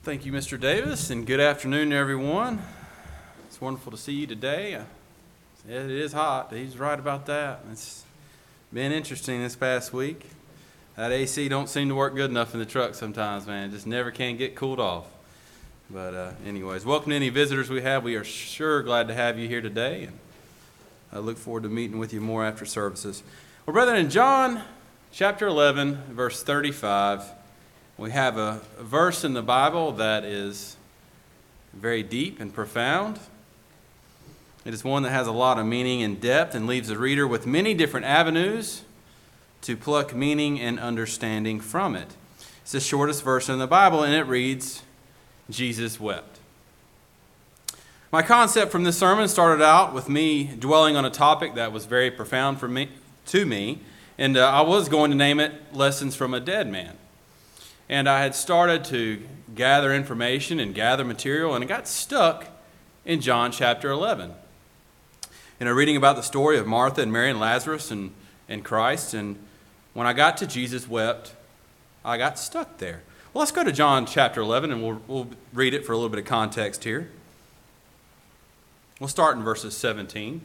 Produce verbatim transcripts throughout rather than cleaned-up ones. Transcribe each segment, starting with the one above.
Thank you, Mister Davis, and good afternoon, everyone. It's wonderful to see you today. It is hot. He's right about that. It's been interesting this past week. That A C don't seem to work good enough in the truck sometimes, man. It just never can get cooled off. But uh, anyways, welcome to any visitors we have. We are sure glad to have you here today, and I look forward to meeting with you more after services. Well, brethren, in John chapter eleven, verse thirty-five, we have a, a verse in the Bible that is very deep and profound. It is one that has a lot of meaning and depth and leaves the reader with many different avenues to pluck meaning and understanding from it. It's the shortest verse in the Bible, and it reads, Jesus wept. My concept from this sermon started out with me dwelling on a topic that was very profound for me, to me, and uh, I was going to name it Lessons from a Dead Man. And I had started to gather information and gather material, and I got stuck in John chapter eleven. And I'm reading about the story of Martha and Mary and Lazarus and, and Christ, and when I got to Jesus wept, I got stuck there. Well, let's go to John chapter eleven, and we'll, we'll read it for a little bit of context here. We'll start in verses seventeen.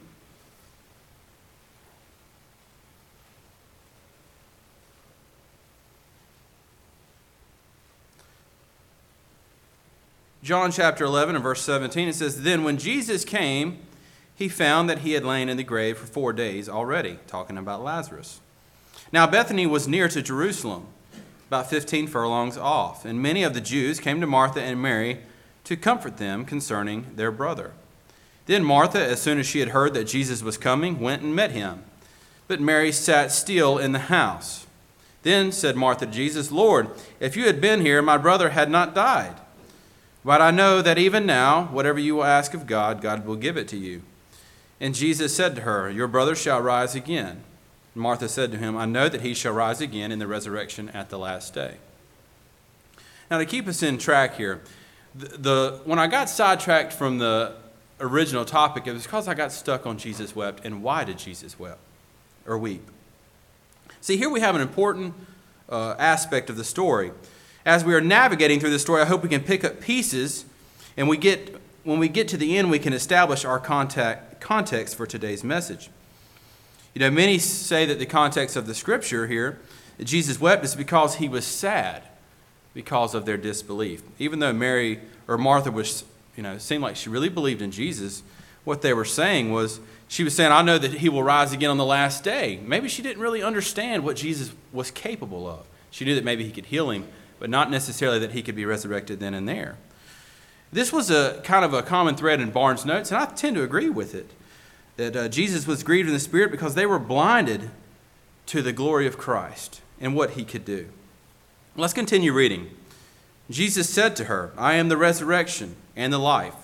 John chapter eleven and verse seventeen, it says, Then when Jesus came, he found that he had lain in the grave for four days already, talking about Lazarus. Now Bethany was near to Jerusalem, about fifteen furlongs off, and many of the Jews came to Martha and Mary to comfort them concerning their brother. Then Martha, as soon as she had heard that Jesus was coming, went and met him. But Mary sat still in the house. Then said Martha to Jesus, Lord, if you had been here, my brother had not died. But I know that even now, whatever you will ask of God, God will give it to you. And Jesus said to her, Your brother shall rise again. And Martha said to him, I know that he shall rise again in the resurrection at the last day. Now, to keep us in track here, the, the when I got sidetracked from the original topic, it was because I got stuck on Jesus wept. And why did Jesus weep or weep? See, here we have an important uh, aspect of the story. As we are navigating through this story, I hope we can pick up pieces, and we get when we get to the end, we can establish our contact, context for today's message. You know, many say that the context of the scripture here, that Jesus wept, is because he was sad because of their disbelief. Even though Mary or Martha was, you know, seemed like she really believed in Jesus, what they were saying was, she was saying, I know that he will rise again on the last day. Maybe she didn't really understand what Jesus was capable of. She knew that maybe he could heal him, but not necessarily that he could be resurrected then and there. This was a kind of a common thread in Barnes' notes, and I tend to agree with it, that uh, Jesus was grieved in the spirit because they were blinded to the glory of Christ and what he could do. Let's continue reading. Jesus said to her, I am the resurrection and the life.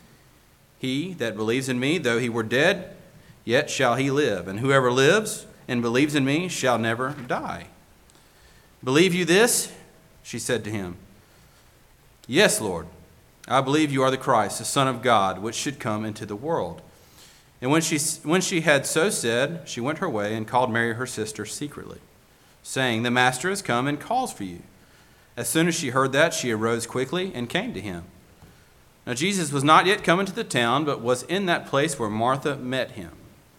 He that believes in me, though he were dead, yet shall he live. And whoever lives and believes in me shall never die. Believe you this? She said to him, Yes, Lord, I believe you are the Christ, the Son of God, which should come into the world. And when she, when she had so said, she went her way and called Mary her sister secretly, saying, The Master has come and calls for you. As soon as she heard that, she arose quickly and came to him. Now Jesus was not yet come into the town, but was in that place where Martha met him.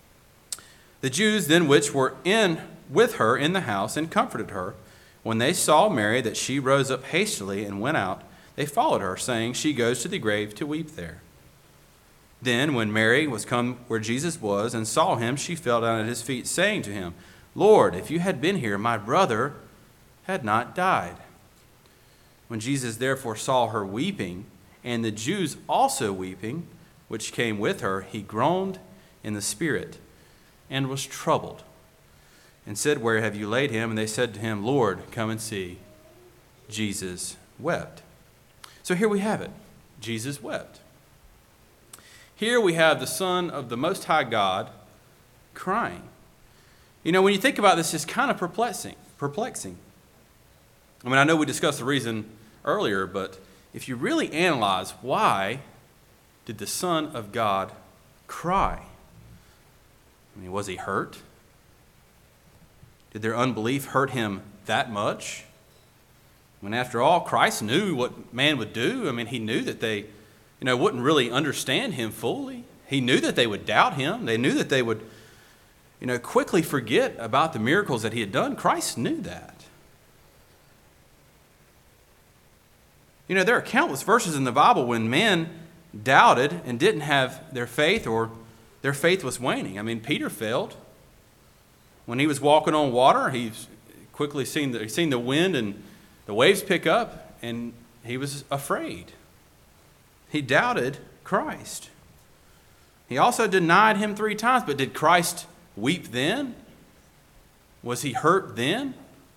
The Jews then which were in with her in the house and comforted her, when they saw Mary, that she rose up hastily and went out, they followed her, saying, She goes to the grave to weep there. Then, when Mary was come where Jesus was and saw him, she fell down at his feet, saying to him, Lord, if you had been here, my brother had not died. When Jesus therefore saw her weeping, and the Jews also weeping, which came with her, he groaned in the spirit and was troubled, and said, Where have you laid him? And they said to him, Lord, come and see. Jesus wept. So here we have it. Jesus wept. Here we have the Son of the Most High God crying. You know, when you think about this, it's kind of perplexing. Perplexing. I mean, I know we discussed the reason earlier, but if you really analyze, why did the Son of God cry? I mean, was he hurt? Did their unbelief hurt him that much? When after all, Christ knew what man would do. I mean, he knew that they, you know, wouldn't really understand him fully. He knew that they would doubt him. They knew that they would, you know, quickly forget about the miracles that he had done. Christ knew that. You know, there are countless verses in the Bible when men doubted and didn't have their faith, or their faith was waning. I mean, Peter failed. When he was walking on water, he quickly seen the, seen the wind and the waves pick up, and he was afraid. He doubted Christ. He also denied him three times, but did Christ weep then? Was he hurt then?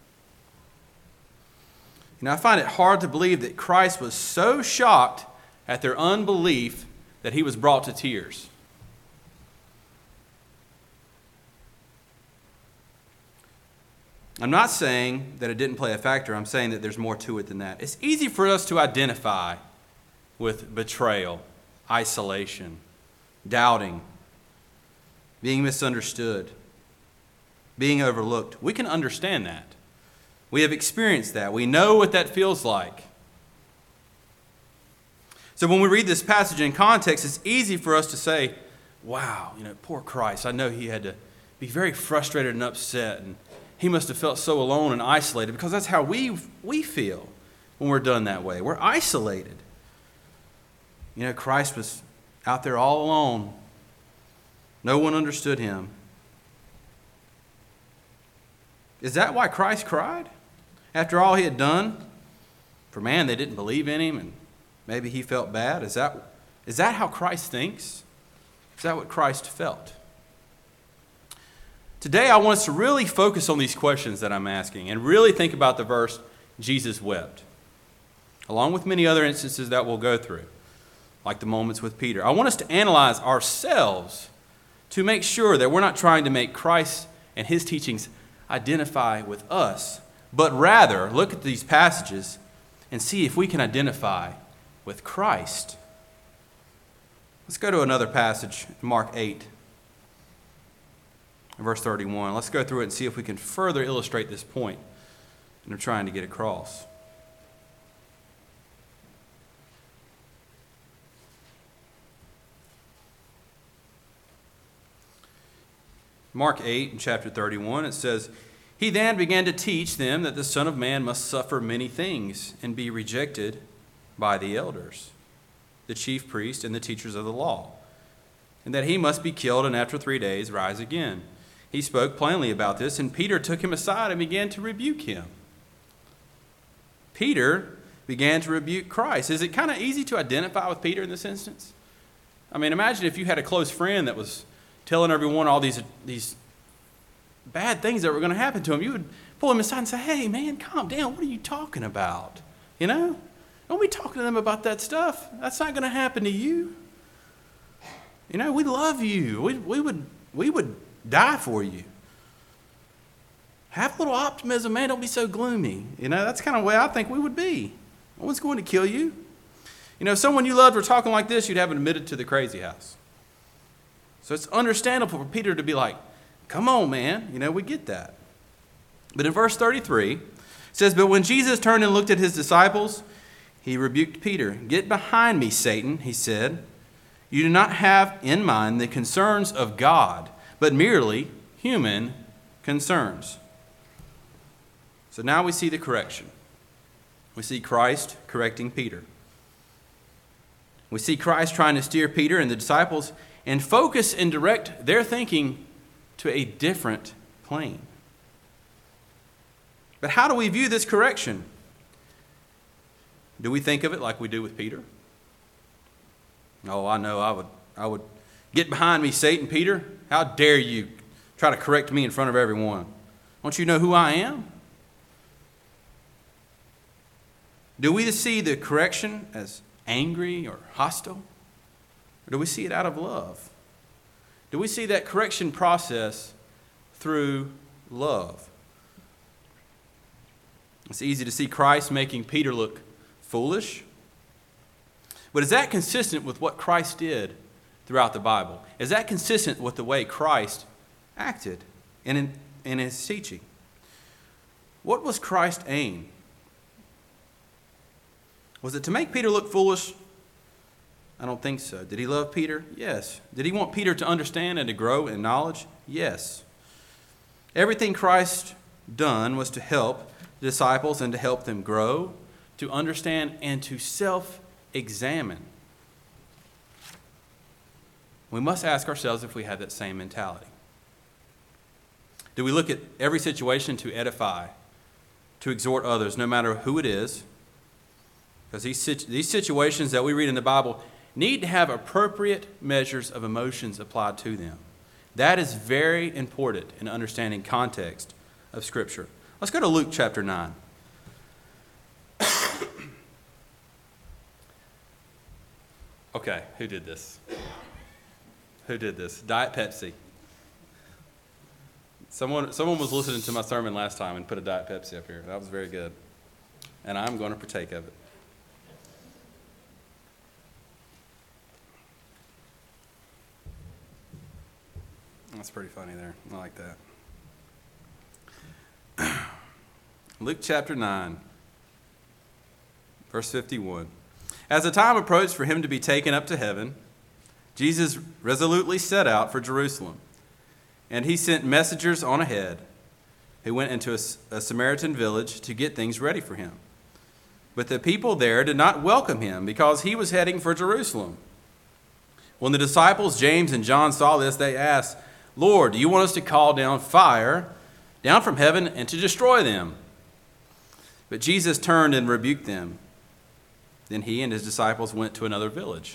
You know, I find it hard to believe that Christ was so shocked at their unbelief that he was brought to tears. I'm not saying that it didn't play a factor. I'm saying that there's more to it than that. It's easy for us to identify with betrayal, isolation, doubting, being misunderstood, being overlooked. We can understand that. We have experienced that. We know what that feels like. So when we read this passage in context, it's easy for us to say, wow, you know, poor Christ. I know he had to be very frustrated and upset, and he must have felt so alone and isolated, because that's how we we feel when we're done that way. We're isolated. You know, Christ was out there all alone. No one understood him. Is that why Christ cried? After all he had done for man, they didn't believe in him, and maybe he felt bad. Is that, is that how Christ thinks? Is that what Christ felt? Today, I want us to really focus on these questions that I'm asking and really think about the verse, Jesus wept, along with many other instances that we'll go through, like the moments with Peter. I want us to analyze ourselves to make sure that we're not trying to make Christ and his teachings identify with us, but rather look at these passages and see if we can identify with Christ. Let's go to another passage, Mark eight. Verse thirty-one. Let's go through it and see if we can further illustrate this point that I'm trying to get across. Mark eight, in chapter thirty-one, it says, "He then began to teach them that the Son of Man must suffer many things and be rejected by the elders, the chief priests, and the teachers of the law, and that he must be killed and after three days rise again." He spoke plainly about this, and Peter took him aside and began to rebuke him. Peter began to rebuke Christ. Is it kind of easy to identify with Peter in this instance? I mean, imagine if you had a close friend that was telling everyone all these, these bad things that were going to happen to him. You would pull him aside and say, "Hey, man, calm down. What are you talking about? You know? Don't be talking to them about that stuff. That's not going to happen to you. You know, we love you. We, we would, we would die for you. Have a little optimism, man. Don't be so gloomy." You know, that's kind of the way I think we would be. No one's going to kill you. You know, if someone you loved were talking like this, you'd have them admitted to the crazy house. So it's understandable for Peter to be like, "Come on, man." You know, we get that. But in verse thirty-three, it says, "But when Jesus turned and looked at his disciples, he rebuked Peter. 'Get behind me, Satan,' he said. 'You do not have in mind the concerns of God, but merely human concerns.'" So now we see the correction. We see Christ correcting Peter. We see Christ trying to steer Peter and the disciples and focus and direct their thinking to a different plane. But how do we view this correction? Do we think of it like we do with Peter? Oh, I know I would I would get behind me, Satan, Peter. How dare you try to correct me in front of everyone? Don't you know who I am? Do we see the correction as angry or hostile? Or do we see it out of love? Do we see that correction process through love? It's easy to see Christ making Peter look foolish. But is that consistent with what Christ did throughout the Bible? Is that consistent with the way Christ acted in, in his teaching? What was Christ's aim Was it to make Peter look foolish? I don't think so. Did he love Peter? Yes. Did he want Peter to understand and to grow in knowledge? Yes. Everything Christ done was to help the disciples and to help them grow, to understand, and to self-examine. We must ask ourselves if we have that same mentality. Do we look at every situation to edify, to exhort others, no matter who it is? Because these, these situations that we read in the Bible need to have appropriate measures of emotions applied to them. That is very important in understanding context of Scripture. Let's go to Luke chapter nine. Okay, who did this? Who did this? Diet Pepsi. Someone, someone was listening to my sermon last time and put a Diet Pepsi up here. That was very good. And I'm going to partake of it. That's pretty funny there. I like that. Luke chapter nine, verse fifty-one. As the time approached for him to be taken up to heaven, Jesus resolutely set out for Jerusalem, and he sent messengers on ahead who went into a, a Samaritan village to get things ready for him. But the people there did not welcome him because he was heading for Jerusalem. When the disciples James and John saw this, they asked, "Lord, do you want us to call down fire down from heaven and to destroy them?" But Jesus turned and rebuked them. Then he and his disciples went to another village.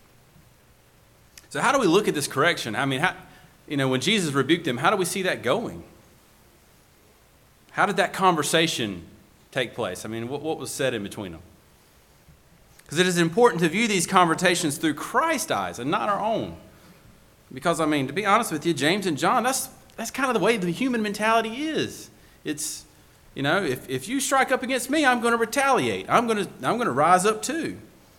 So how do we look at this correction? I mean, how, you know, when Jesus rebuked them, how do we see that going? How did that conversation take place? I mean, what, what was said in between them? Because it is important to view these conversations through Christ's eyes and not our own. Because, I mean, to be honest with you, James and John, that's that's kind of the way the human mentality is. It's, you know, if, if you strike up against me, I'm going to retaliate. I'm going to I'm going to rise up too.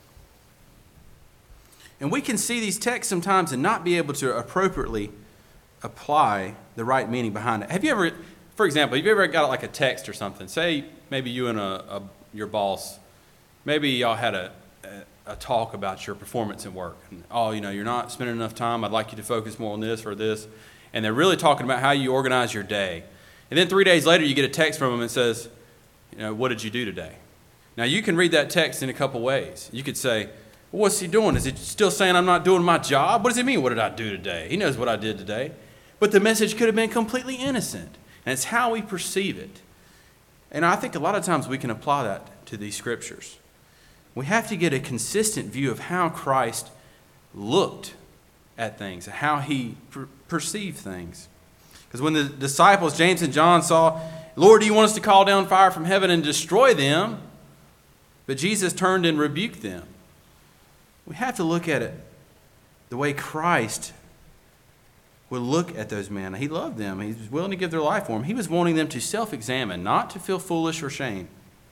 And we can see these texts sometimes and not be able to appropriately apply the right meaning behind it. Have you ever, for example, have you ever got like a text or something? Say maybe you and a, a your boss, maybe y'all had a, a, a talk about your performance at work. And, oh, you know, you're not spending enough time. I'd like you to focus more on this or this. And they're really talking about how you organize your day. And then three days later, you get a text from them that says, you know, what did you do today? Now, you can read that text in a couple ways. You could say, well, what's he doing? Is he still saying I'm not doing my job? What does he mean, what did I do today? He knows what I did today. But the message could have been completely innocent. And it's how we perceive it. And I think a lot of times we can apply that to these scriptures. We have to get a consistent view of how Christ looked at things, how he per- perceived things. Because when the disciples, James and John, saw, Lord, do you want us to call down fire from heaven and destroy them? But Jesus turned and rebuked them. We have to look at it the way Christ would look at those men. He loved them. He was willing to give their life for them. He was wanting them to self-examine, not to feel foolish or shame.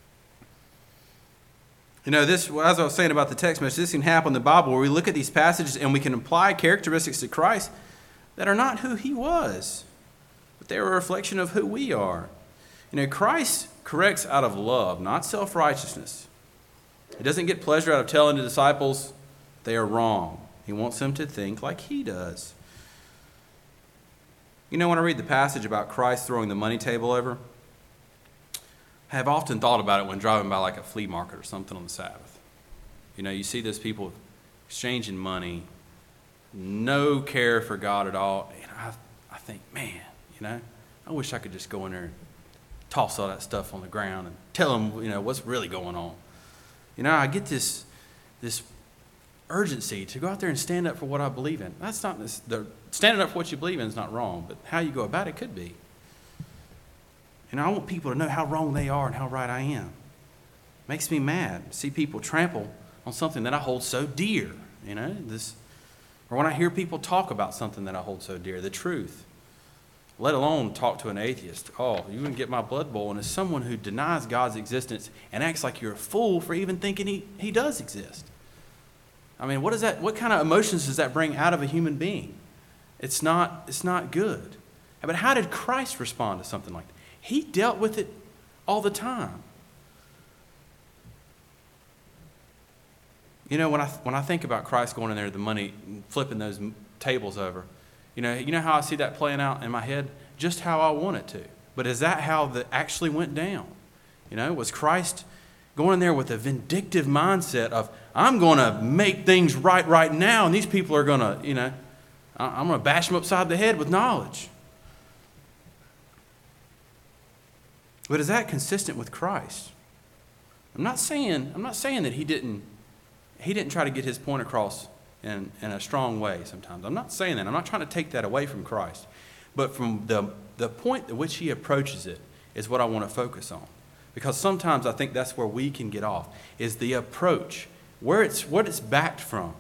You know, this, as I was saying about the text message, this can happen in the Bible where we look at these passages and we can apply characteristics to Christ that are not who he was, but they're a reflection of who we are. You know, Christ corrects out of love, not self-righteousness. He doesn't get pleasure out of telling the disciples they are wrong. He wants them to think like he does. You know, when I read the passage about Christ throwing the money table over, I have often thought about it when driving by like a flea market or something on the Sabbath. You know, you see those people exchanging money, no care for God at all. And I, I think, man, you know, I wish I could just go in there and toss all that stuff on the ground and tell them, you know, what's really going on. You know, I get this this urgency to go out there and stand up for what I believe in. That's not this, the standing up for what you believe in is not wrong, but how you go about it could be. And I want people to know how wrong they are and how right I am. It makes me mad to see people trample on something that I hold so dear. You know, this, or when I hear people talk about something that I hold so dear, the truth. Let alone talk to an atheist. Oh, you wouldn't get my blood boiling. As someone who denies God's existence and acts like you're a fool for even thinking he, he does exist. I mean, what is that? What kind of emotions does that bring out of a human being? It's not, it's not good. But how did Christ respond to something like that? He dealt with it all the time. You know, when I when I think about Christ going in there, the money, flipping those tables over, you know, you know how I see that playing out in my head? Just how I want it to. But is that how that actually went down? You know, was Christ going in there with a vindictive mindset of, I'm going to make things right right now, and these people are going to, you know, I'm going to bash them upside the head with knowledge. But is that consistent with Christ? I'm not saying, I'm not saying that he didn't, he didn't try to get his point across in, in a strong way sometimes. I'm not saying that. I'm not trying to take that away from Christ. But from the, the point at which he approaches it is what I want to focus on. Because sometimes I think that's where we can get off, is the approach, where it's what it's backed from.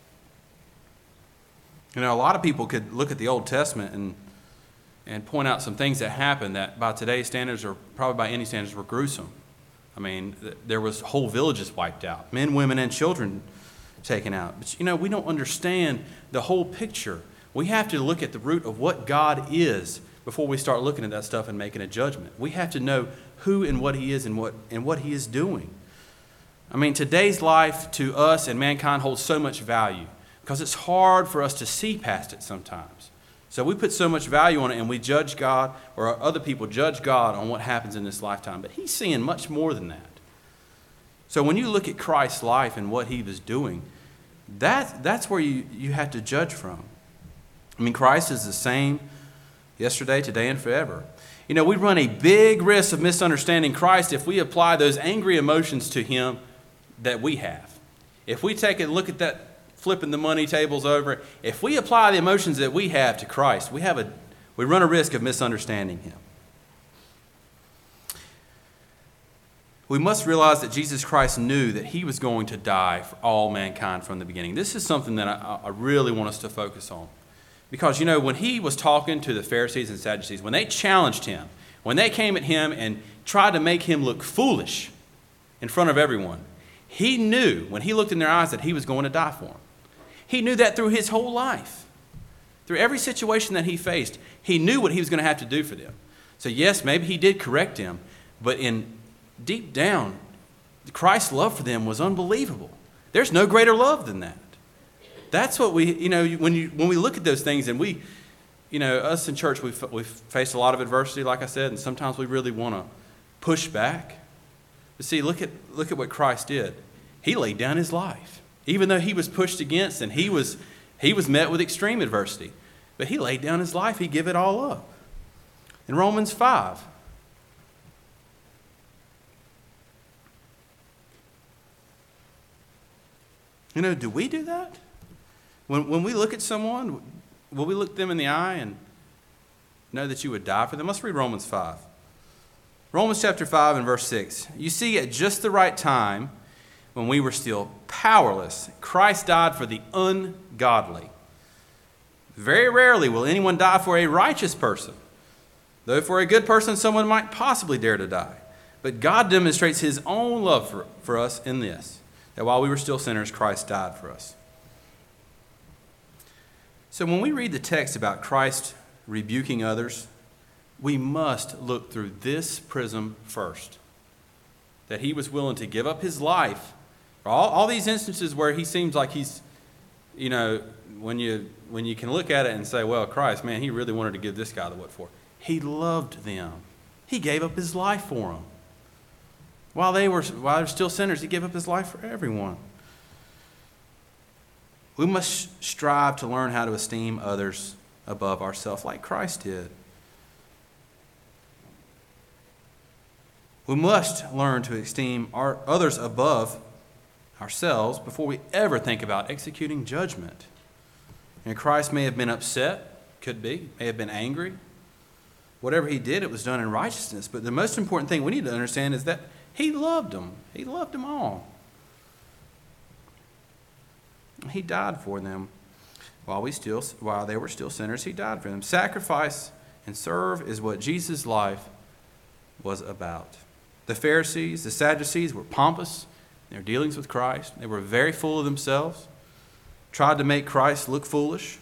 You know, a lot of people could look at the Old Testament and and point out some things that happened that by today's standards, or probably by any standards, were gruesome. I mean, th- there was whole villages wiped out, men, women, and children taken out. But, you know, we don't understand the whole picture. We have to look at the root of what God is before we start looking at that stuff and making a judgment. We have to know who and what he is and what and what he is doing. I mean, today's life to us and mankind holds so much value because it's hard for us to see past it sometimes. So we put so much value on it, and we judge God, or other people judge God on what happens in this lifetime. But he's seeing much more than that. So when you look at Christ's life and what he was doing, that, that's where you, you have to judge from. I mean, Christ is the same yesterday, today, and forever. You know, we run a big risk of misunderstanding Christ if we apply those angry emotions to him that we have. If we take a look at that flipping the money tables over, if we apply the emotions that we have to Christ, we have a we run a risk of misunderstanding him. We must realize that Jesus Christ knew that he was going to die for all mankind from the beginning. This is something that I, I really want us to focus on. Because, you know, when he was talking to the Pharisees and Sadducees, when they challenged him, when they came at him and tried to make him look foolish in front of everyone, he knew when he looked in their eyes that he was going to die for them. He knew that through his whole life. Through every situation that he faced, he knew what he was going to have to do for them. So yes, maybe he did correct them, but in deep down, Christ's love for them was unbelievable. There's no greater love than that. That's what we, you know, when you when we look at those things, and we, you know, us in church, we've, we've faced a lot of adversity, like I said, and sometimes we really want to push back. But see, look at look at what Christ did. He laid down his life, even though he was pushed against and he was he was met with extreme adversity. But he laid down his life. He gave it all up. In Romans five, you know, do we do that? When when we look at someone, will we look them in the eye and know that you would die for them? Let's read Romans five. Romans chapter five and verse six. You see, at just the right time, when we were still powerless, Christ died for the ungodly. Very rarely will anyone die for a righteous person, though for a good person someone might possibly dare to die. But God demonstrates his own love for, for us in this, that while we were still sinners, Christ died for us. So when we read the text about Christ rebuking others, we must look through this prism first. That he was willing to give up his life. All, all these instances where he seems like he's, you know, when you when you can look at it and say, well, Christ, man, he really wanted to give this guy the what for. He loved them. He gave up his life for them. While they were while they were still sinners, he gave up his life for everyone. We must strive to learn how to esteem others above ourselves, like Christ did. We must learn to esteem our others above ourselves before we ever think about executing judgment. And Christ may have been upset, could be, may have been angry. Whatever he did, it was done in righteousness. But the most important thing we need to understand is that he loved them. He loved them all. He died for them while we still, while they were still sinners. He died for them. Sacrifice and serve is what Jesus' life was about. The Pharisees, the Sadducees were pompous in their dealings with Christ. They were very full of themselves, tried to make Christ look foolish.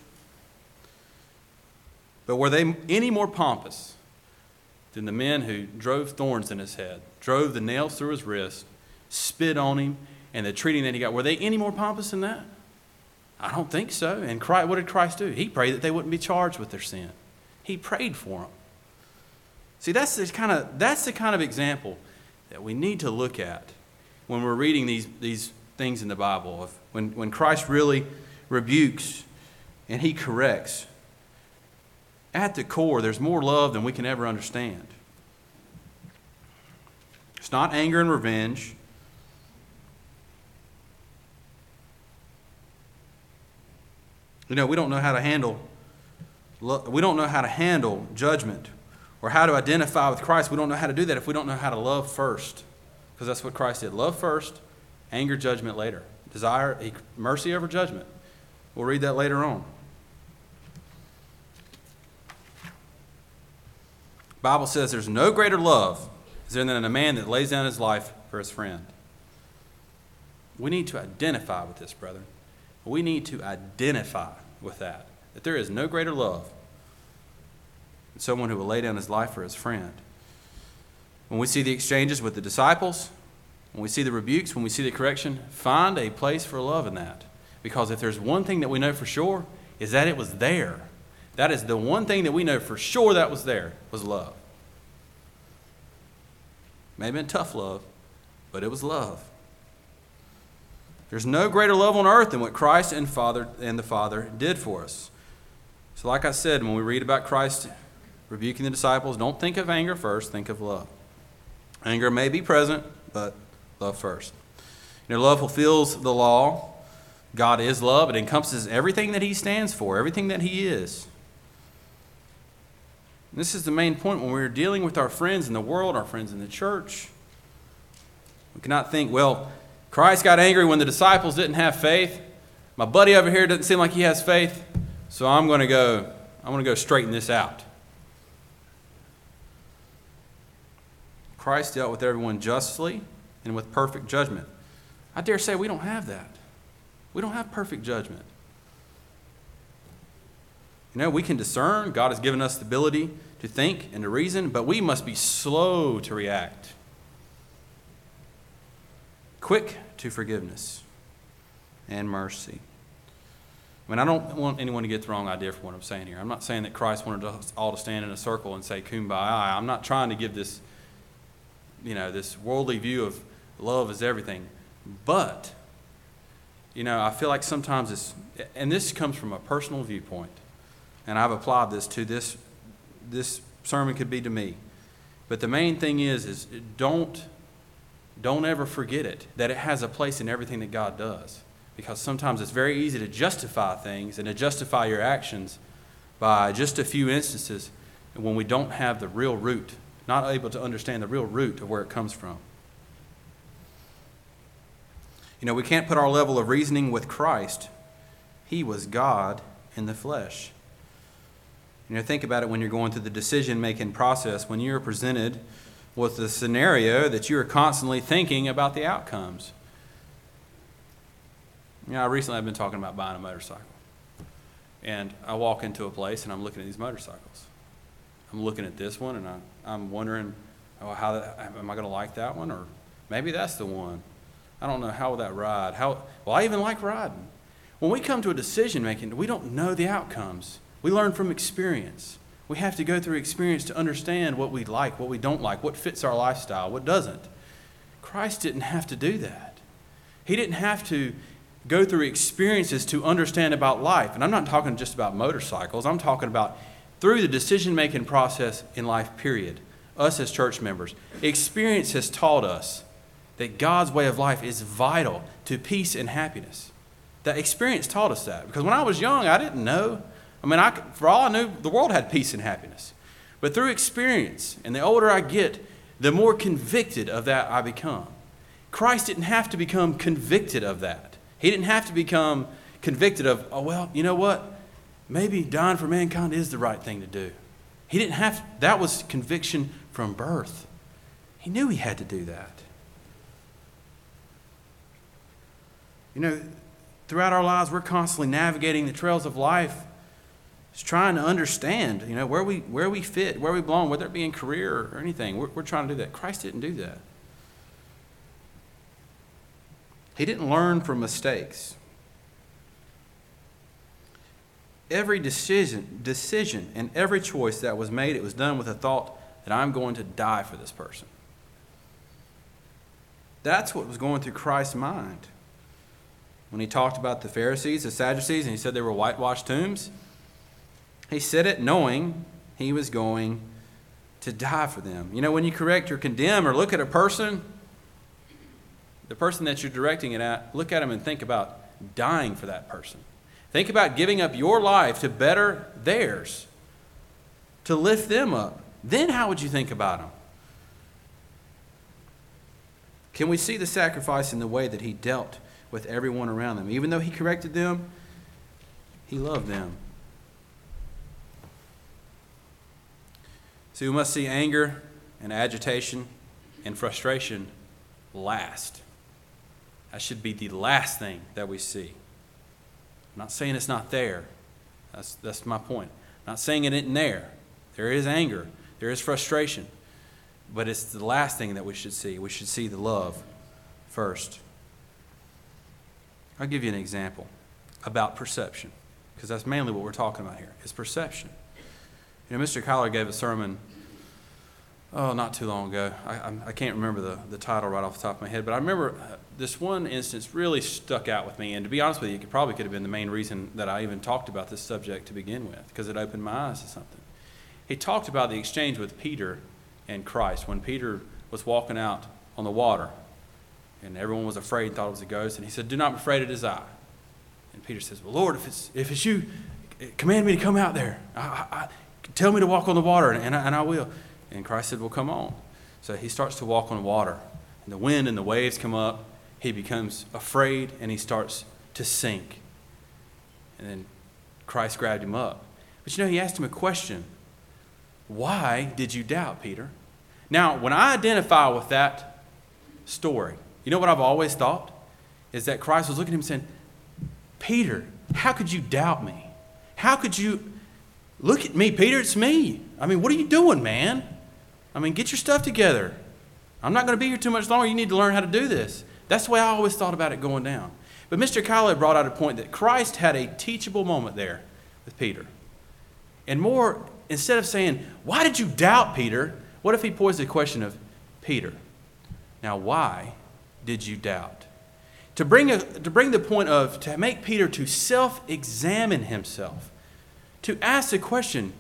But were they any more pompous than the men who drove thorns in his head, drove the nails through his wrist, spit on him, and the treating that he got, were they any more pompous than that? I don't think so. And Christ, what did Christ do? He prayed that they wouldn't be charged with their sin. He prayed for them. See, that's the kind of that's the kind of example that we need to look at when we're reading these, these things in the Bible. Of when, when Christ really rebukes and he corrects, at the core, there's more love than we can ever understand. It's not anger and revenge. You know, we don't know how to handle we don't know how to handle judgment or how to identify with Christ. We don't know how to do that if we don't know how to love first. Because that's what Christ did. Love first, anger, judgment later. Desire, mercy over judgment. We'll read that later on. The Bible says there's no greater love than a man that lays down his life for his friend. We need to identify with this, brother. We need to identify with that. That there is no greater love than someone who will lay down his life for his friend. When we see the exchanges with the disciples, when we see the rebukes, when we see the correction, find a place for love in that. Because if there's one thing that we know for sure, is that it was there. That is the one thing that we know for sure that was there, was love. May have been tough love, but it was love. There's no greater love on earth than what Christ and Father and the Father did for us. So like I said, when we read about Christ rebuking the disciples, don't think of anger first, think of love. Anger may be present, but love first. You know, love fulfills the law. God is love. It encompasses everything that he stands for, everything that he is. And this is the main point when we're dealing with our friends in the world, our friends in the church. We cannot think, well, Christ got angry when the disciples didn't have faith. My buddy over here doesn't seem like he has faith, so I'm going to go, I'm going to go straighten this out. Christ dealt with everyone justly and with perfect judgment. I dare say we don't have that. We don't have perfect judgment. You know, we can discern. God has given us the ability to think and to reason, but we must be slow to react. Quick to forgiveness and mercy. I mean, I don't want anyone to get the wrong idea for what I'm saying here. I'm not saying that Christ wanted us all to stand in a circle and say kumbaya. I'm not trying to give this, you know, this worldly view of love is everything. But, you know, I feel like sometimes it's, and this comes from a personal viewpoint, and I've applied this to this, this sermon could be to me. But the main thing is, is don't, don't ever forget it, that it has a place in everything that God does. Because sometimes it's very easy to justify things and to justify your actions by just a few instances when we don't have the real root, not able to understand the real root of where it comes from. You know, we can't put our level of reasoning with Christ. He was God in the flesh. You know, think about it when you're going through the decision-making process, when you're presented with a scenario that you're constantly thinking about the outcomes. You know, I recently I've been talking about buying a motorcycle. And I walk into a place and I'm looking at these motorcycles. I'm looking at this one and I, I'm wondering, oh, how that, am I going to like that one? Or maybe that's the one. I don't know, how will that ride? How, well, I even like riding. When we come to a decision making, we don't know the outcomes. We learn from experience. We have to go through experience to understand what we like, what we don't like, what fits our lifestyle, what doesn't. Christ didn't have to do that. He didn't have to go through experiences to understand about life. And I'm not talking just about motorcycles. I'm talking about through the decision-making process in life, period. Us as church members. Experience has taught us that God's way of life is vital to peace and happiness. That experience taught us that. Because when I was young, I didn't know. I mean, I, for all I knew, the world had peace and happiness. But through experience, and the older I get, the more convicted of that I become. Christ didn't have to become convicted of that. He didn't have to become convicted of, oh, well, you know what? Maybe dying for mankind is the right thing to do. He didn't have, that was conviction from birth. He knew he had to do that. You know, throughout our lives, we're constantly navigating the trails of life, just trying to understand, you know, where we where we fit, where we belong, whether it be in career or anything. We're, we're trying to do that. Christ didn't do that. He didn't learn from mistakes. Every decision, decision and every choice that was made, it was done with a thought that I'm going to die for this person. That's what was going through Christ's mind. When he talked about the Pharisees, the Sadducees, and he said they were whitewashed tombs, he said it knowing he was going to die for them. You know, when you correct or condemn or look at a person, the person that you're directing it at, look at them and think about dying for that person. Think about giving up your life to better theirs, to lift them up. Then how would you think about them? Can we see the sacrifice in the way that he dealt with everyone around them? Even though he corrected them, he loved them. So we must see anger and agitation and frustration last. That should be the last thing that we see. I'm not saying it's not there. That's, that's my point. I'm not saying it isn't there. There is anger. There is frustration. But it's the last thing that we should see. We should see the love first. I'll give you an example about perception, because that's mainly what we're talking about here, is perception. You know, Mister Kyler gave a sermon, oh, not too long ago. I, I, I can't remember the, the title right off the top of my head, but I remember this one instance really stuck out with me. And to be honest with you, it probably could have been the main reason that I even talked about this subject to begin with, because it opened my eyes to something. He talked about the exchange with Peter and Christ when Peter was walking out on the water. And everyone was afraid and thought it was a ghost. And he said, "Do not be afraid, it is I." And Peter says, "Well, Lord, if it's if it's you, command me to come out there. I, I, I, tell me to walk on the water, and I, and I will." And Christ said, "Well, come on." So he starts to walk on water. And the wind and the waves come up. He becomes afraid, and he starts to sink. And then Christ grabbed him up. But you know, he asked him a question. "Why did you doubt, Peter?" Now, when I identify with that story, you know what I've always thought? Is that Christ was looking at him saying, "Peter, how could you doubt me? How could you look at me, Peter? It's me. I mean, what are you doing, man? I mean, get your stuff together. I'm not going to be here too much longer. You need to learn how to do this." That's the way I always thought about it going down. But Mister Kyler brought out a point that Christ had a teachable moment there with Peter. And more, instead of saying, "Why did you doubt, Peter?" what if he posed the question of, "Peter, now why did you doubt?" To bring, a, to bring the point of, to make Peter to self-examine himself. To ask the question,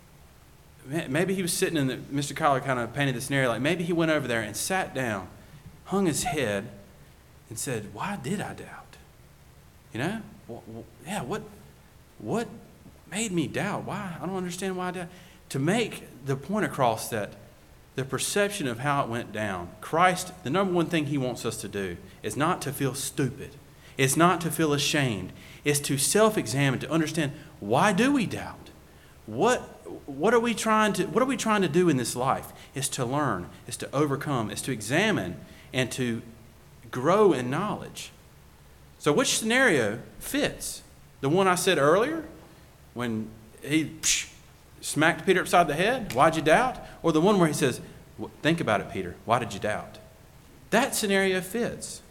maybe he was sitting in the, Mister Kyler kind of painted the scenario, like maybe he went over there and sat down, hung his head, and said, "Why did I doubt? You know, well, well, yeah, what, what made me doubt? Why? I don't understand why I doubt." To make the point across that the perception of how it went down, Christ, the number one thing he wants us to do is not to feel stupid. It's not to feel ashamed. It's to self-examine, to understand, why do we doubt? What, what are we trying to, what are we trying to do in this life? It's to learn, it's to overcome, it's to examine, and to grow in knowledge. So which scenario fits? The one I said earlier, when he psh, smacked Peter upside the head, "Why'd you doubt?" Or the one where he says, "Think about it, Peter. Why did you doubt?" That scenario fits.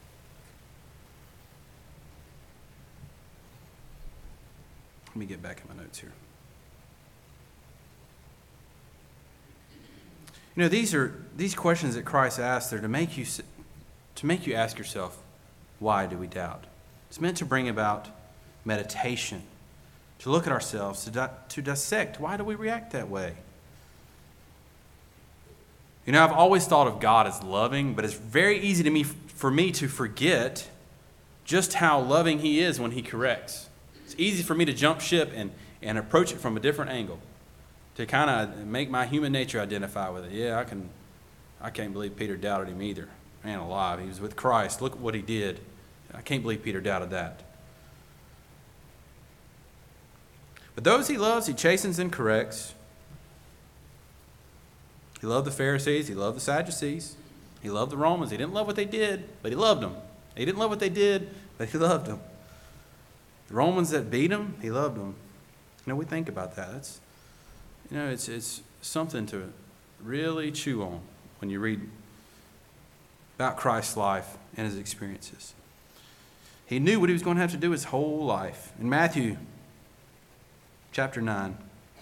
Let me get back in my notes here. You know, these are these questions that Christ asked are to make you to make you ask yourself, why do we doubt? It's meant to bring about meditation, to look at ourselves, to, di- to dissect, why do we react that way? You know, I've always thought of God as loving, but it's very easy to me for me to forget just how loving he is when he corrects. It's easy for me to jump ship and, and approach it from a different angle, to kind of make my human nature identify with it. Yeah, I can. I can't believe Peter doubted him either. Man alive, he was with Christ. Look at what he did. I can't believe Peter doubted that. But those he loves, he chastens and corrects. He loved the Pharisees. He loved the Sadducees. He loved the Romans. He didn't love what they did, but he loved them. He didn't love what they did, but he loved them. The Romans that beat him, he loved them. You know, we think about that. That's, you know, it's it's something to really chew on when you read about Christ's life and his experiences. He knew what he was going to have to do his whole life. In Matthew chapter nine,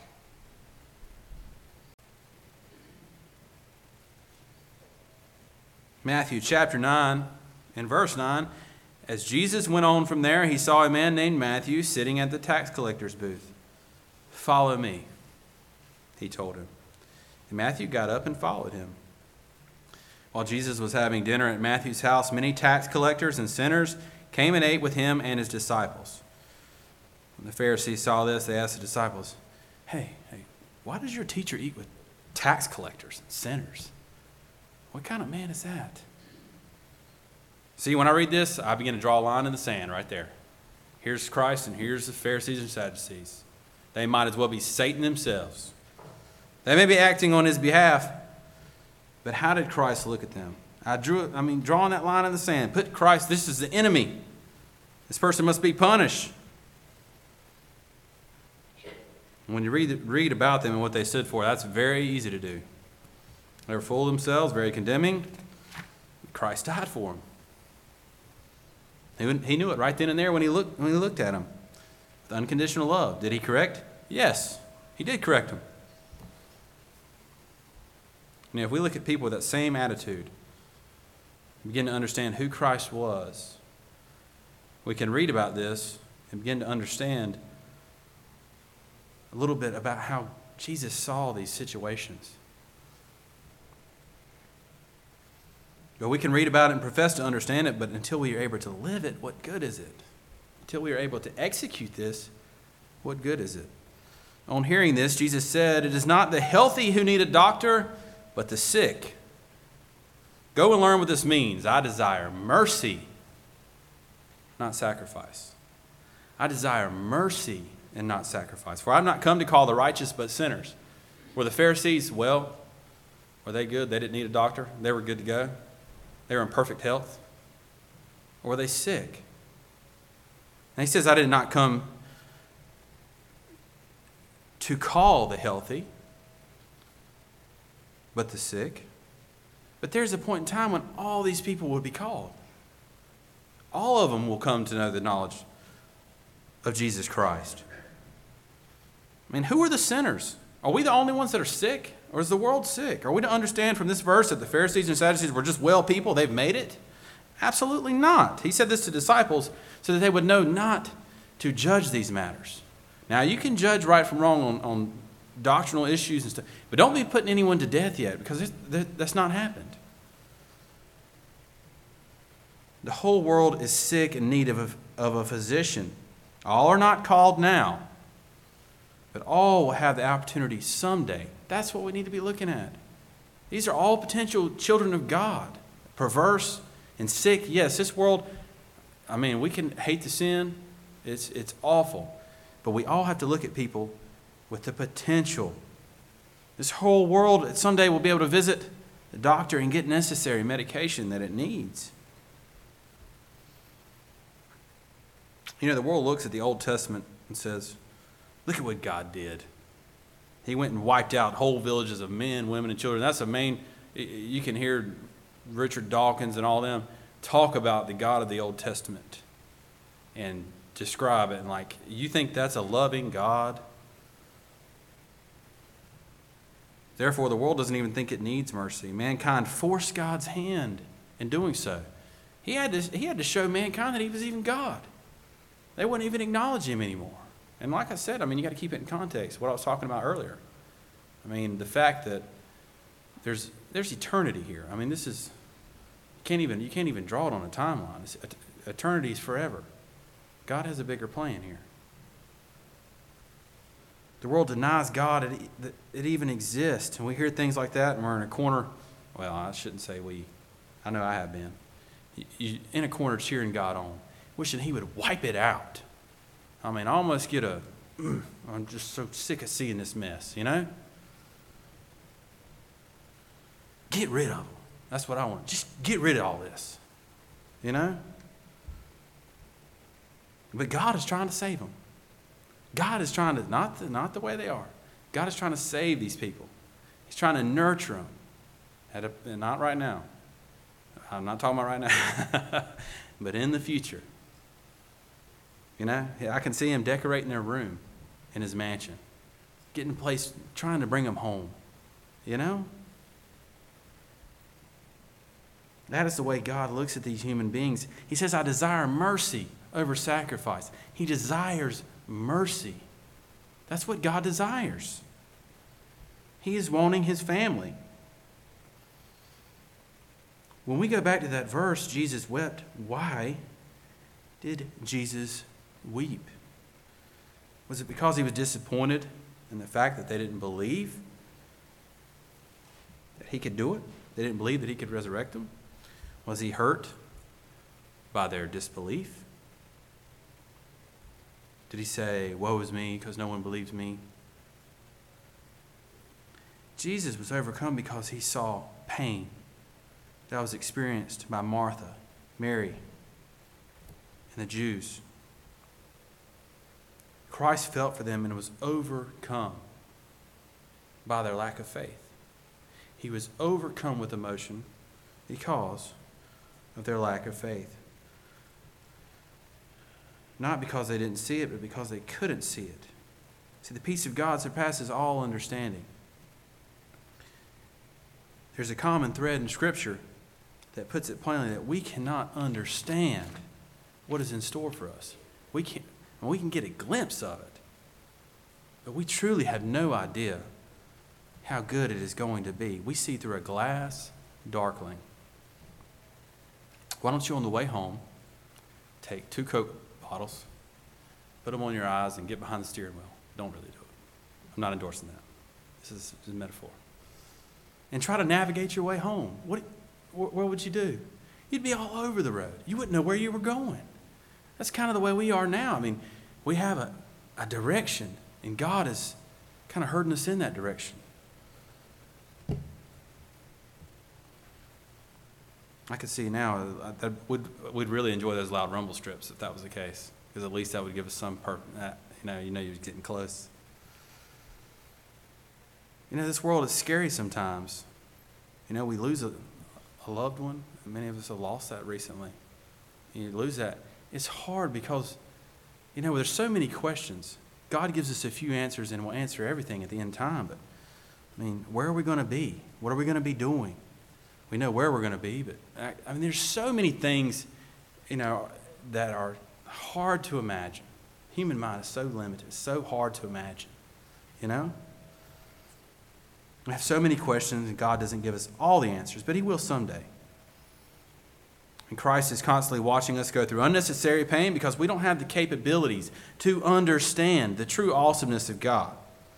Matthew chapter nine and verse nine, as Jesus went on from there, he saw a man named Matthew sitting at the tax collector's booth. "Follow me," he told him. And Matthew got up and followed him. While Jesus was having dinner at Matthew's house, many tax collectors and sinners came and ate with him and his disciples. When the Pharisees saw this, they asked the disciples, hey, hey, why does your teacher eat with tax collectors and sinners? What kind of man is that? See, when I read this, I begin to draw a line in the sand right there. Here's Christ and here's the Pharisees and Sadducees. They might as well be Satan themselves. They may be acting on his behalf, but how did Christ look at them? I drew, I mean, drawing that line in the sand. Put Christ, this is the enemy. This person must be punished. When you read, read about them and what they stood for, that's very easy to do. They were full of themselves, very condemning. Christ died for them. He, he knew it right then and there when he looked, when he looked at them. With unconditional love. Did he correct? Yes, he did correct them. Now, if we look at people with that same attitude, begin to understand who Christ was, we can read about this and begin to understand a little bit about how Jesus saw these situations. But we can read about it and profess to understand it, but until we are able to live it, what good is it? Until we are able to execute this, what good is it? On hearing this, Jesus said, "It is not the healthy who need a doctor, but the sick. Go and learn what this means. I desire mercy, not sacrifice. I desire mercy and not sacrifice. For I have not come to call the righteous, but sinners." Were the Pharisees, well, were they good? They didn't need a doctor? They were good to go? They were in perfect health? Or were they sick? And he says, I did not come to call the healthy, but the sick. But there's a point in time when all these people will be called. All of them will come to know the knowledge of Jesus Christ. I mean, who are the sinners? Are we the only ones that are sick? Or is the world sick? Are we to understand from this verse that the Pharisees and Sadducees were just well people? They've made it? Absolutely not. He said this to disciples so that they would know not to judge these matters. Now, you can judge right from wrong on, on doctrinal issues and stuff, but don't be putting anyone to death yet, because that's not happened. The whole world is sick in need of a, of a physician. All are not called now, but all will have the opportunity someday. That's what we need to be looking at. These are all potential children of God, perverse and sick. Yes, this world, I mean, we can hate the sin. It's, it's awful. But we all have to look at people with the potential. This whole world someday will be able to visit the doctor and get necessary medication that it needs. You know, the world looks at the Old Testament and says, look at what God did. He went and wiped out whole villages of men, women, and children. That's the main, you can hear Richard Dawkins and all them talk about the God of the Old Testament and describe it. And like, you think that's a loving God? Therefore, the world doesn't even think it needs mercy. Mankind forced God's hand in doing so. He had to, he had to show mankind that he was even God. They wouldn't even acknowledge him anymore. And like I said, I mean, you got to keep it in context, what I was talking about earlier. I mean, the fact that there's there's eternity here. I mean, this is, you can't even, you can't even draw it on a timeline. It's, eternity is forever. God has a bigger plan here. The world denies God, it, that it even exists. And we hear things like that, and we're in a corner. Well, I shouldn't say we. I know I have been. You, you, in a corner cheering God on, wishing he would wipe it out. I mean, I almost get a, I'm just so sick of seeing this mess, you know? Get rid of them. That's what I want. Just get rid of all this, you know? But God is trying to save them. God is trying to, not the, not the way they are. God is trying to save these people. He's trying to nurture them. At a, not right now. I'm not talking about right now. But in the future. You know, I can see him decorating their room in his mansion, getting a place, trying to bring them home. You know? That is the way God looks at these human beings. He says, I desire mercy over sacrifice. He desires mercy. That's what God desires. He is wanting his family. When we go back to that verse, Jesus wept. Why did Jesus weep? Was it because he was disappointed in the fact that they didn't believe that he could do it? They didn't believe that he could resurrect them? Was he hurt by their disbelief? Did he say, woe is me because no one believes me? Jesus was overcome because he saw pain that was experienced by Martha, Mary, and the Jews. Christ felt for them and was overcome by their lack of faith. He was overcome with emotion because of their lack of faith. Not because they didn't see it, but because they couldn't see it. See, the peace of God surpasses all understanding. There's a common thread in Scripture that puts it plainly that we cannot understand what is in store for us. We can, we can get a glimpse of it, but we truly have no idea how good it is going to be. We see through a glass darkling. Why don't you, on the way home, take two Coke bottles, put them on your eyes, and get behind the steering wheel? Don't really do it. I'm not endorsing that. This is, this is a metaphor. And try to navigate your way home. What, what, what would you do? You'd be all over the road. You wouldn't know where you were going. That's kind of the way we are now. I mean, we have a, a direction, and God is kind of herding us in that direction. I could see now that would we'd really enjoy those loud rumble strips if that was the case, because at least that would give us some purpose. You know, you know you're getting close. You know, this world is scary sometimes. You know, we lose a, a loved one. Many of us have lost that recently. You lose that. It's hard because, you know, there's so many questions. God gives us a few answers and we'll answer everything at the end of time. But, I mean, where are we going to be? What are we going to be doing? We know where we're going to be, but, I, I mean, there's so many things, you know, that are hard to imagine. Human mind is so limited, it's so hard to imagine, you know? We have so many questions, and God doesn't give us all the answers, but he will someday. And Christ is constantly watching us go through unnecessary pain because we don't have the capabilities to understand the true awesomeness of God.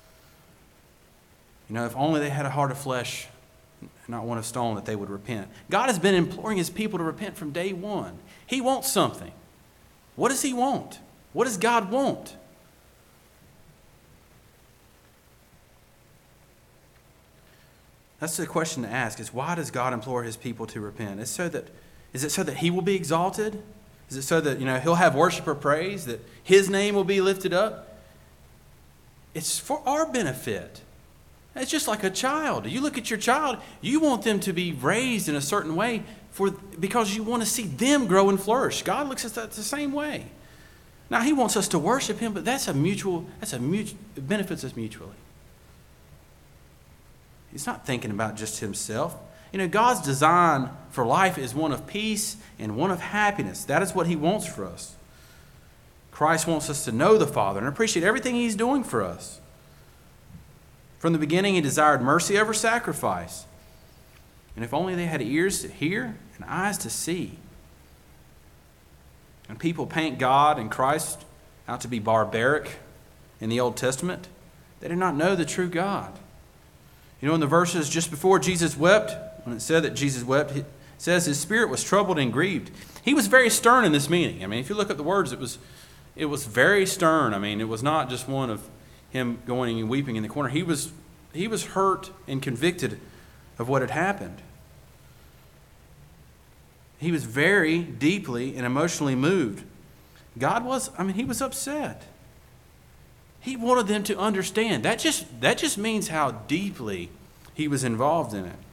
You know, if only they had a heart of flesh, not one of stone, that they would repent. God has been imploring his people to repent from day one. He wants something. What does he want? What does God want? That's the question to ask, is why does God implore his people to repent? It's so that, is it so that he will be exalted? Is it so that, you know, he'll have worship or praise, that his name will be lifted up? It's for our benefit. It's just like a child. You look at your child, you want them to be raised in a certain way for because you want to see them grow and flourish. God looks at that the same way. Now, he wants us to worship him, but that's a mutual, that's a mutual, it benefits us mutually. He's not thinking about just himself. You know, God's design for life is one of peace and one of happiness. That is what he wants for us. Christ wants us to know the Father and appreciate everything he's doing for us. From the beginning, he desired mercy over sacrifice. And if only they had ears to hear and eyes to see. And people paint God and Christ out to be barbaric in the Old Testament. They did not know the true God. You know, in the verses just before Jesus wept, when it said that Jesus wept, it says his spirit was troubled and grieved. He was very stern in this meeting. I mean, if you look at the words, it was, it was very stern. I mean, it was not just one of him going and weeping in the corner. He was, he was hurt and convicted of what had happened. He was very deeply and emotionally moved. God was, I mean, he was upset. He wanted them to understand. That just, that just means how deeply he was involved in it.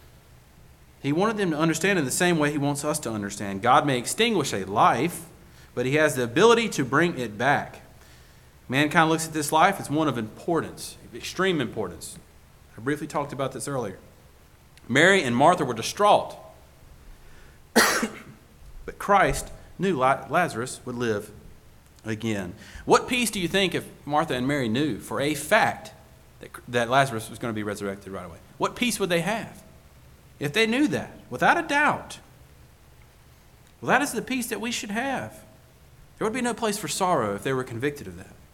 He wanted them to understand in the same way he wants us to understand. God may extinguish a life, but he has the ability to bring it back. Mankind looks at this life as one of importance, extreme importance. I briefly talked about this earlier. Mary and Martha were distraught, but Christ knew Lazarus would live again. What peace do you think if Martha and Mary knew for a fact that, that Lazarus was going to be resurrected right away? What peace would they have if they knew that, without a doubt? Well, that is the peace that we should have. There would be no place for sorrow if they were convicted of that.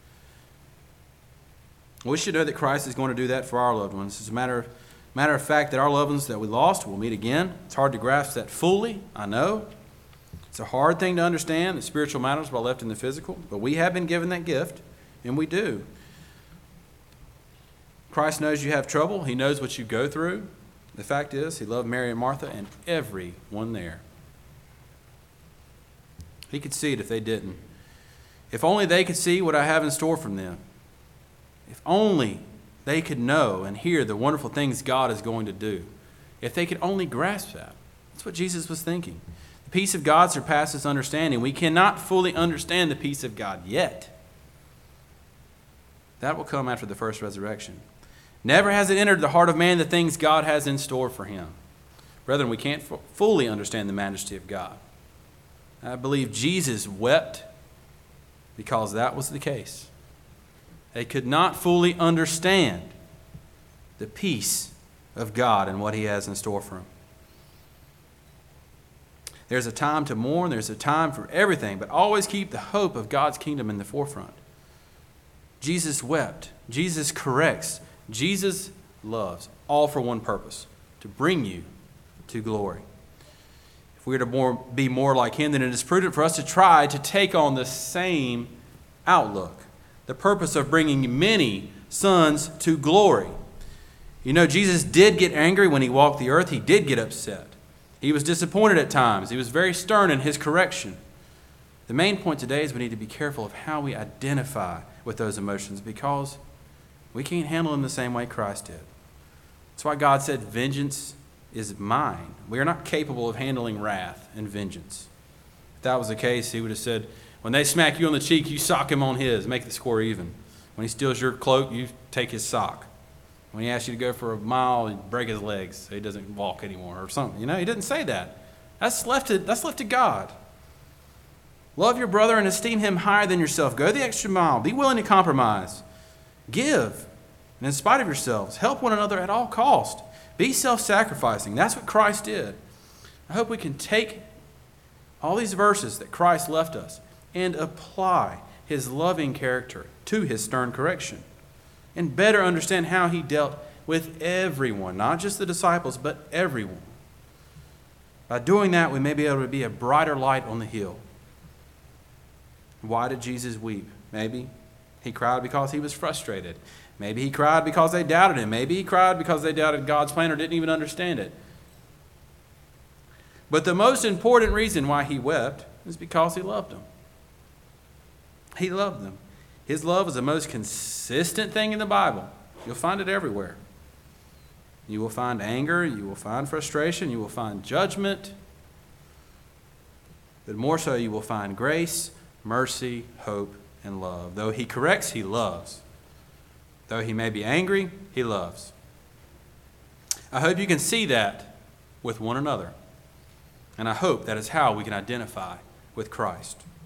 We should know that Christ is going to do that for our loved ones. It's a matter of, matter of fact that our loved ones that we lost will meet again. It's hard to grasp that fully, I know. It's a hard thing to understand that spiritual matters while left in the physical, but we have been given that gift, and we do. Christ knows you have trouble. He knows what you go through. The fact is, he loved Mary and Martha and everyone there. He could see it if they didn't. If only they could see what I have in store from them. If only they could know and hear the wonderful things God is going to do. If they could only grasp that. That's what Jesus was thinking. The peace of God surpasses understanding. We cannot fully understand the peace of God yet. That will come after the first resurrection. Never has it entered the heart of man the things God has in store for him. Brethren, we can't f- fully understand the majesty of God. I believe Jesus wept because that was the case. They could not fully understand the peace of God and what he has in store for them. There's a time to mourn, there's a time for everything, but always keep the hope of God's kingdom in the forefront. Jesus wept. Jesus corrects. Jesus loves, all for one purpose, to bring you to glory. If we are to more, be more like him, then it is prudent for us to try to take on the same outlook. The purpose of bringing many sons to glory. You know, Jesus did get angry when he walked the earth. He did get upset. He was disappointed at times. He was very stern in his correction. The main point today is we need to be careful of how we identify with those emotions, because we can't handle them the same way Christ did. That's why God said, vengeance is mine. We are not capable of handling wrath and vengeance. If that was the case, he would have said, when they smack you on the cheek, you sock him on his, make the score even. When he steals your cloak, you take his sock. When he asks you to go for a mile, you break his legs so he doesn't walk anymore or something. You know, he didn't say that. That's left to, that's left to God. Love your brother and esteem him higher than yourself. Go the extra mile. Be willing to compromise. Give. And in spite of yourselves, help one another at all cost. Be self-sacrificing. That's what Christ did. I hope we can take all these verses that Christ left us and apply his loving character to his stern correction, and better understand how he dealt with everyone, not just the disciples, but everyone. By doing that, we may be able to be a brighter light on the hill. Why did Jesus weep? Maybe he cried because he was frustrated. Maybe he cried because they doubted him. Maybe he cried because they doubted God's plan or didn't even understand it. But the most important reason why he wept is because he loved them. He loved them. His love is the most consistent thing in the Bible. You'll find it everywhere. You will find anger, you will find frustration, you will find judgment. But more so, you will find grace, mercy, hope, and love. Though he corrects, he loves. Though he may be angry, he loves. I hope you can see that with one another. And I hope that is how we can identify with Christ.